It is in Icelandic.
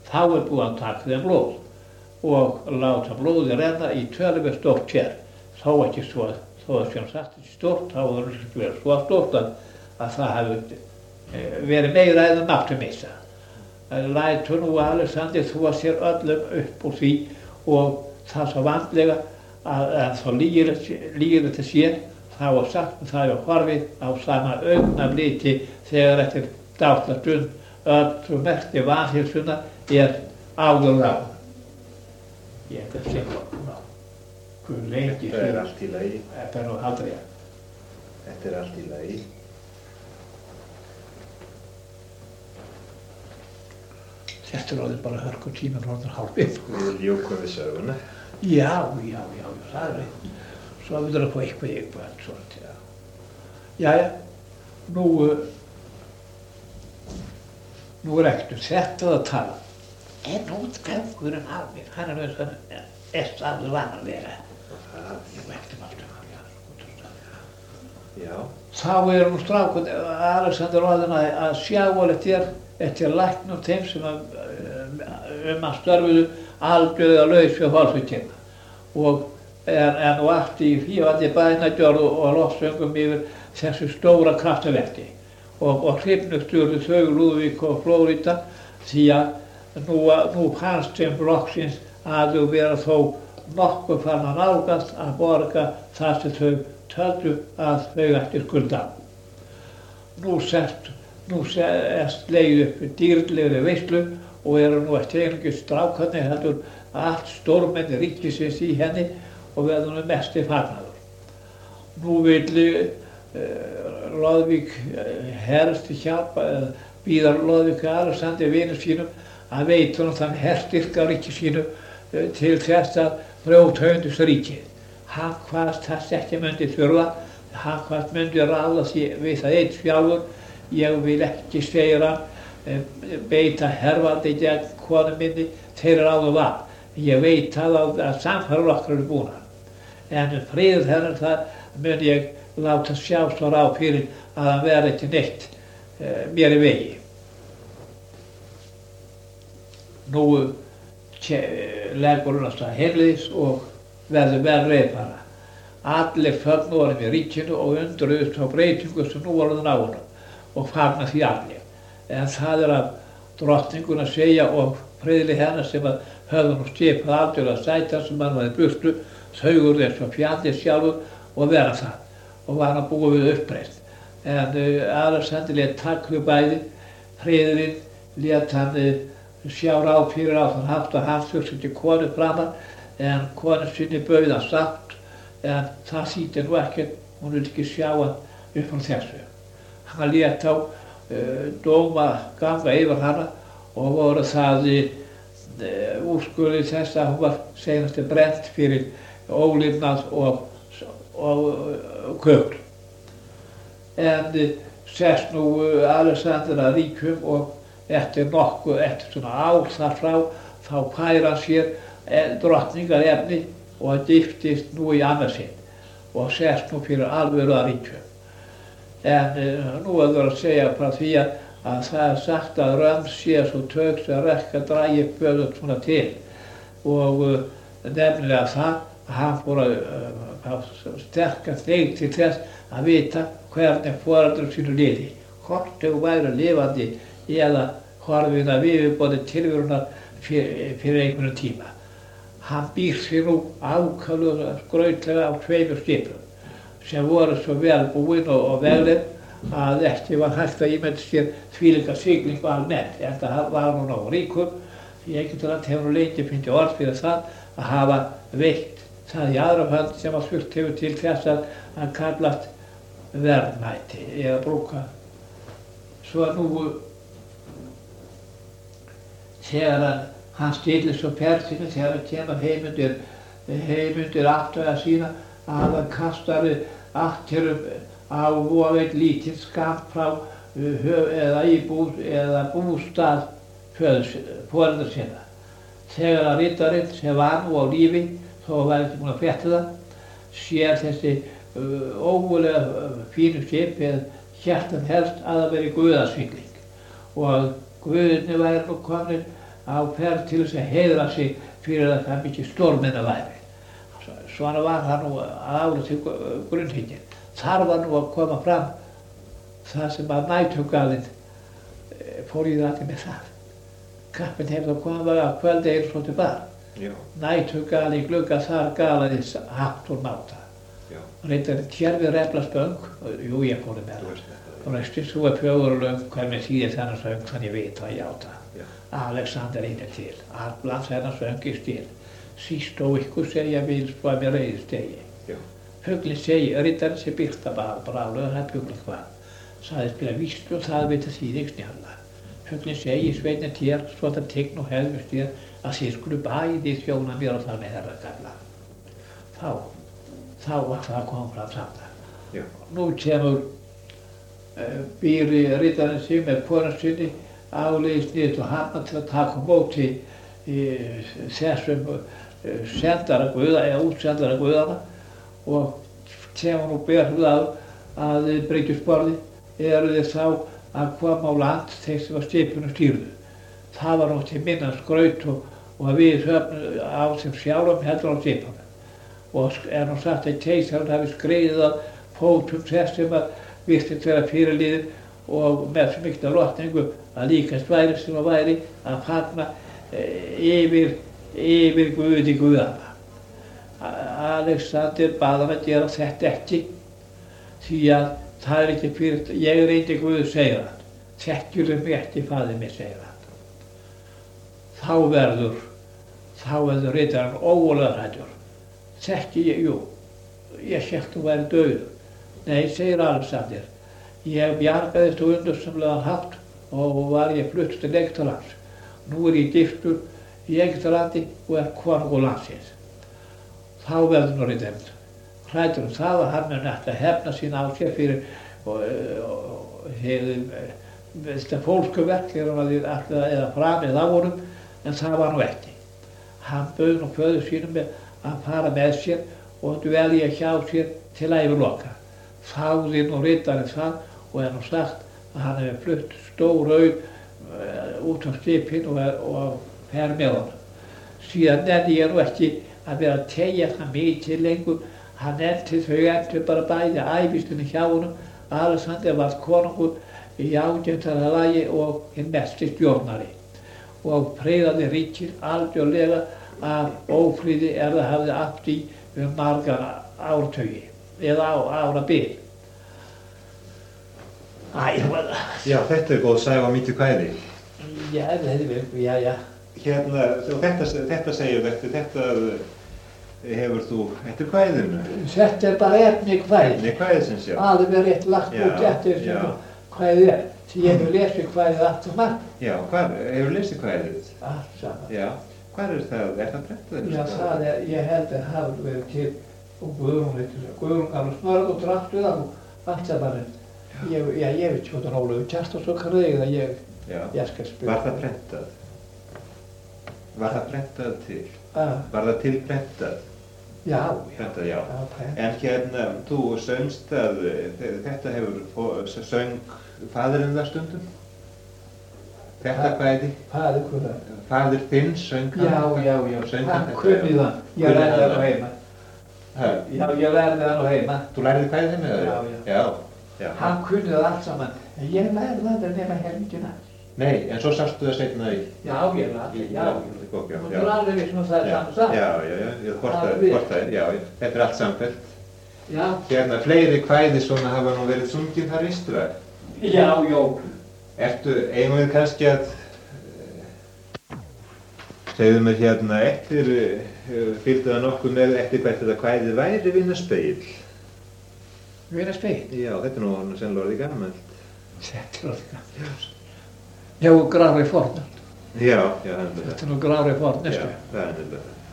þá búið að taka þeim blóð og láta blóði renna í töluvert stórt kér. Þó ekki svo, þó að sem sagt ekki stórt, þá var það verið svo stórt að það hefði verið meira eða náttúrmissa. Lætur nú Alexander þvó sér öllum upp úr því og það svo vandlega að þá lýgir þetta sér, þá var sagt að það var horfið á sama augnabliki þegar eftir dálitla stund öll merkti vanheilsuna áður ráð. Ég held að segja hvað lengi Þetta allt í lagi. Þetta nú aldrei. Þetta allt í lagi. Þetta orðið bara hörku tíminn orðin hálfið. Við ljúkum við söguna. Já, það er rétt. Svo við þurfum að fá eitthvað svona. Jæja, nú ekkert þetta að tala. En útgangurinn af mér, hann alveg vanalega. Ég vekti aftur Já. Þá nú strákun Alexander orðinn að sjá alveg eftir læknum þeim sem að störfuðu algjörlega laus við holsveitina. En nú allt í fífandi bænagjörð og lofsöngum yfir þessu stóra kraftaverki. Og hrifnustjórðu þau Lúðvík og Flórída því að nú fannst þeim loksins að þau vera þó nokkuð farin að nálgast að borga það sem þau töldu að þau ættu skulda. Nú slegið upp dýrlegri veislu og nú eftir einungis strákarnir heldur allt stórmenni ríkisins í henni og verður nú mesti fagnaður. Nú vill Lúðvík helst hjálpa, býðar Lúðvík Alexander vinum sínum að veita honum þann herstyrk á ríki sínu til þess að brjóta ríkið. Hann kvaðst þess ekki myndi þurfa, hann kvaðst myndi ráða við það einn sjálfur. Ég vil ekki, segir hann, beita hervaldi gegn konu minni, þeir áður var. Ég veit að samfæður okkar búnar. En friður hennar það mun ég láta sjá svo ráð fyrir að hann verði ekki neitt mér í vegi. Nú leggur hann af stað heimleiðis og verður vel reyðfara. Allir fögnuðurum í ríkinu og undruðust á breytingu sem nú var orðin á honum og fagna því allir. En það af drottningun að segja og friðli hennar sem að höfðu nú skipað algjörlega sætan sem hann hafði burtu, þau urðu eins og fjandinn sjálfur og vera það og var hann búið við uppreisn. En Alexander lét taka þau bæði, friðurinn lét hann sjá ráð fyrir á þann hátt að hann þurfti ekki konu framar en konu sinni bauð hann samt en það þýddi nú ekkert, hún vildi ekki sjá hann upp frá þessu. Hann lét á dóma ganga yfir hana og voru það úrskurði þess að hún var seinast brennt fyrir ólifnað og kögl. En sest nú Alexander að ríkjum og eftir svona ár þar frá þá fær hann sér drottningarefni og giftist nú í annað sinn og sest nú fyrir alvöru að ríkjum. En nú verður að segja frá því að það sagt að römm sé svo töks að rekka dragi föður svona til og nefnilega það að hann fór að sterka þig til þess að vita hvernig foreldrum sínu liði, hvort þau væru lifandi eða horfin að yfirborði tilverunar fyrir einhvern tíma. Hann býr sér nú ákaflega skrautlega á tveimur skipum sem voru svo vel búin og veglið að ekki var hægt að ímynda sér þvílíka siglingu almennt. En það var nú nógu ríkur því einhvern veginn hefur nú lengi fundið orð fyrir það að hafa veitt það í aðra hönd sem að þurft hefur til þess að hann kallast verðmæti eða brúka. Svo nú þegar hann stillir svo persinu þegar hann kemur heimundir aftur að sína að hann kastar akkerum á voðveit lítinn skammt frá eða íbúð eða bústað foreldra sinna. Þegar að riddarinn sem var nú á lífi, þó var ekki búinn að frétta það, sér þessi ógurlega fínu skip eða hjartan helst að það veri guðasvingling og guðirnir væri nú komnir á ferð til þess að heiðra sig fyrir að það mikið stórmenna væri. Svona var það nú að ára til grunnhygginn. Þar var nú að koma fram það sem að næturgalinn fór í rætti með það. Kappinn hefði að koma að kvöldi eins og til bar. Næturgali glugga þar galaði hátt úr máta. Reyndar Tjörfi Reflaspöng, jú ég fór með það. Og næstu svo er 4 löng hvernig þýðir þennan söng þannig ég veit að ég áta. Alexander einnig til, allan þennan söng í stíl. Síst og ykkur segja vil svo að mér reyðist degi. Fuglinn segi, riddarinn sé byrta brálega það fuglinn hvað. Saði spila víslu og það veit að þýðing snjalla. Fuglinn segi, sveitin tér, svo það tegn og hefðust þér að þið skulu bæði þjóna mér og það með herra gamla. Þá var það kom fram samt. Nú kemur býr riddarinn sig með konu sinni áleiðis niður til Hamar til að taka móti þessum sendara guða eða útsendara guðana og kemur nú berður að Bryggjusporði eru þeir þá að koma á land þeir sem var skipinu stýrðu. Það var nú til minna skraut og að við höfnum á sem sjálfum heldur á skipunum. Og nú sagt að keisarinn hafi skreiðið að fótum þess sem að virtist vera fyrirliðir og með svo mikla rotningu að líkast væri sem að væri að fagna yfir Guði guðana. Alexander bað hann að gera þetta ekki því að það er ekki fyrir, ég reyndi Guð, segir hann. Þekkjurðu mig ekki, faðir mér, segir hann. Þá verður riddarinn ógurlega hræddur. Þekki ég, jú, ég hélt þú væri dauður. Nei, segir Alexander, ég bjargaðist á undursamlegan hátt og var ég flutt til Egyptalands. Nú er ég giftur í Egyptalandi og er konungur landsins. Þá verður nú riddarinn hræddur það að hann mun ætla að hefna sín á sér fyrir þetta fólkskuverk eða framið á honum, en það var nú ekki. Hann bauð nú föður sínum að fara með sér og dvelja hjá sér til æviloka. Þáði nú riddarinn það og er nú sagt að hann hefur flutt stór aug út á skipin og fer með honum. Síðan nenni ég nú ekki að vera að tegja það mikið lengur. Hann endur bara bæði ævistunni hjá honum. Alexander var konungur í ágætara lagi og hinn mesti stjórnari og preyðaði ríkið algjörlega af ófríði það hafði átt í margar áratugi eða árabil. Já, þetta er góð saga og mikið kvæði. Já. Þetta segir þetta hefur þú eftir kvæðinu? Þetta er bara efni kvæði. Efni kvæðisins, já. Alveg rétt lagt út eftir sem kvæðið er. Því ég hefur lesið kvæðið allt og margt. Já, hvar hefur lesið kvæðið? Allt saman. Já, hvar er það? Er það prentað? Já, það er, ég held að það hafi verið til og Guðrún gamla smörð og drátt við það og allt saman. Ég veit ekki hvað það Ólafur Kjartansson kann reyða ég skal spila. Var það prentað? Var það prentað til? Var það til prentað? Já. Prentað, já. En þú söngst að þetta hefur söng faðirinn það stundum? Þetta kvæði? Faðir hvað? Faðir þinn söng hann? Já. Hann kunni það. Ég lærði það nú heima. Já, ég lærði það nú heima. Þú lærði kvæðið með það? Já. Hann kunni það allt saman. En ég lærði það nema helmingina. Nei, en svo sástu það seinna í... Já, ég lærði það. Þú er alveg vissum að það er saman satt. Já, hvort það er, þetta er allt samfellt. Já. Fleiri kvæði svona hafa nú verið sungin þar Ístra. Já. Eigum við kannski að... Segðu mér eftir, fylgdu það nokkuð með eftir hvert þetta kvæðið væri Vinnaspegil. Vinnaspegil? Já, þetta er nú sennilega orðið gammalt. Þetta er orðið gammalt. Já, Grafri Fornöld. Já, það er þetta. Þetta er nú Grafri Fornöld. Já, það er þetta.